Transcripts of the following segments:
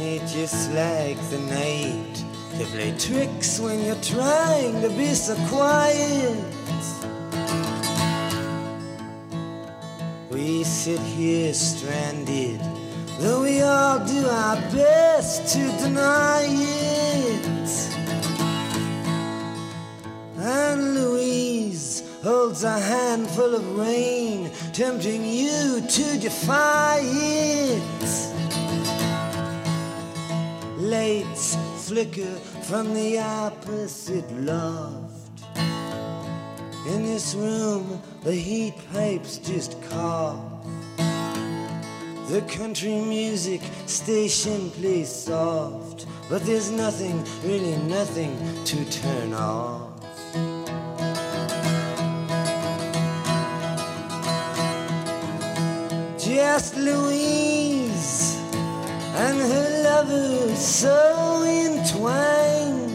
it just like the night. They play tricks when you're trying to be so quiet. We sit here stranded, though we all do our best to deny it. And Louise holds a handful of rain, tempting you to defy it. Lights flicker from the opposite loft. In this room, the heat pipes just cough. The country music station plays soft, but there's nothing, really nothing to turn off. Just Louise and her lover so entwined,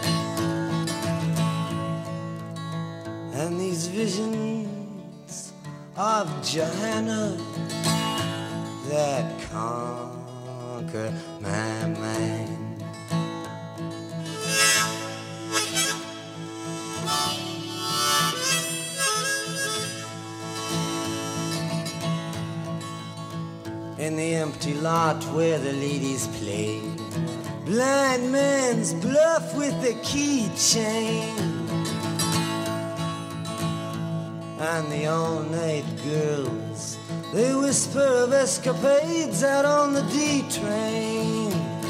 and these visions of Johanna that conquer my mind. In the empty lot where the ladies play blind man's bluff with the keychain, and the all-night girls, they whisper of escapades out on the D-train.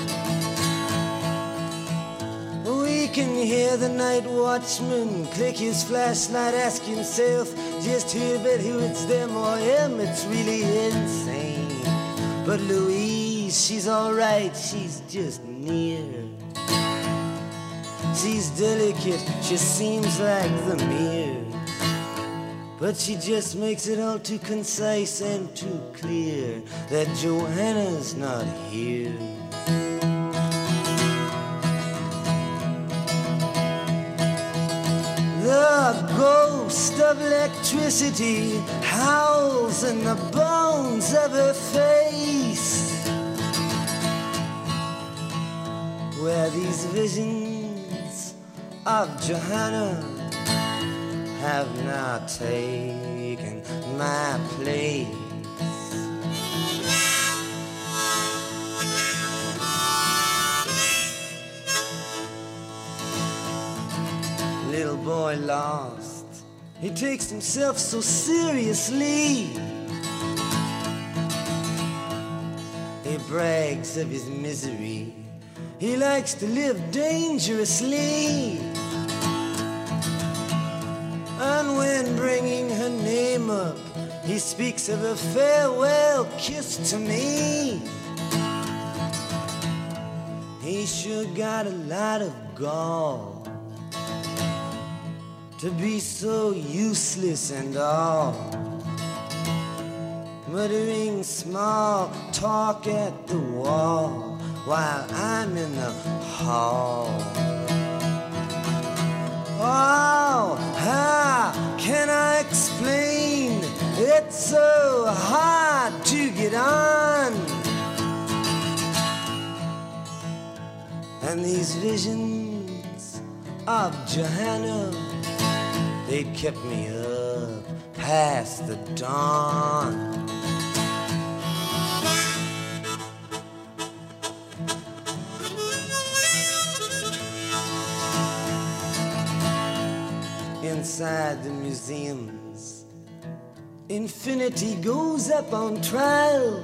We can hear the night watchman click his flashlight, ask himself just who, but who it's them or him. It's really insane. But Louise, she's alright, she's just near. She's delicate, she seems like the mirror, but she just makes it all too concise and too clear that Johanna's not here. The ghost of electricity howls in the bones of her face, where these visions of Johanna have now taken my place. Little boy lost, he takes himself so seriously. He brags of his misery, he likes to live dangerously. And when bringing her name up, he speaks of a farewell kiss to me. He sure got a lot of gall to be so useless and all, muttering small talk at the wall while I'm in the hall. Oh, how can I explain? It's so hard to get on. And these visions of Johanna, they'd kept me up past the dawn. Inside the museums, infinity goes up on trial.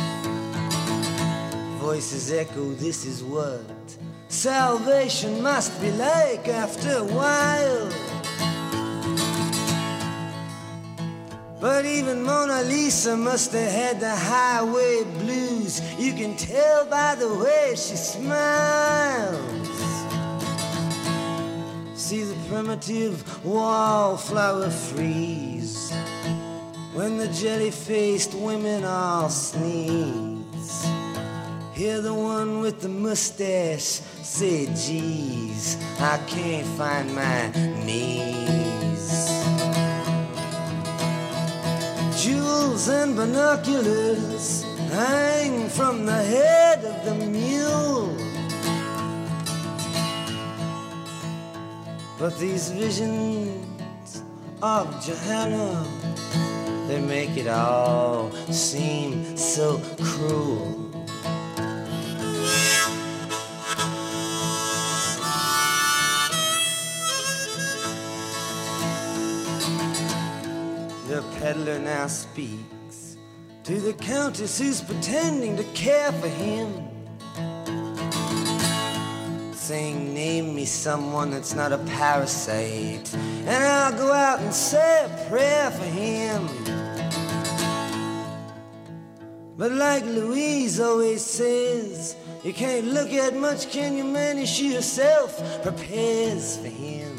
Voices echo, this is what salvation must be like after a while. But even Mona Lisa must have had the highway blues. You can tell by the way she smiles. See the primitive wallflower freeze when the jelly-faced women all sneeze. Hear the one with the mustache say, geez, I can't find my knees. Jewels and binoculars hang from the head of the mule. But these visions of Johanna, they make it all seem so cruel. The peddler now speaks to the countess who's pretending to care for him, saying, name me someone that's not a parasite, and I'll go out and say a prayer for him. But like Louise always says, you can't look at much, can you, man? She herself prepares for him.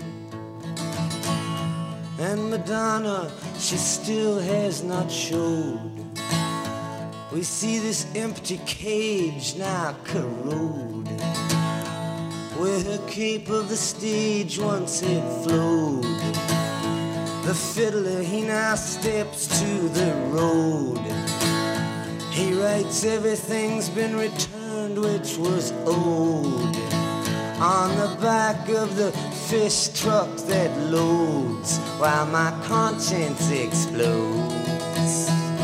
And Madonna, she still has not showed. We see this empty cage now corrode, where her cape of the stage once had flowed. The fiddler, he now steps to the road. He writes everything's been returned which was owed on the back of the fish truck that loads, while my conscience explodes.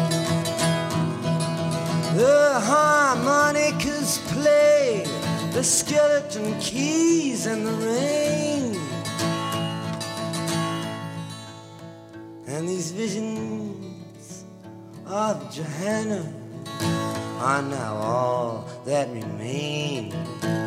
The harmonicas play, the skeleton keys and the rain, and these visions of Johanna are now all that remain.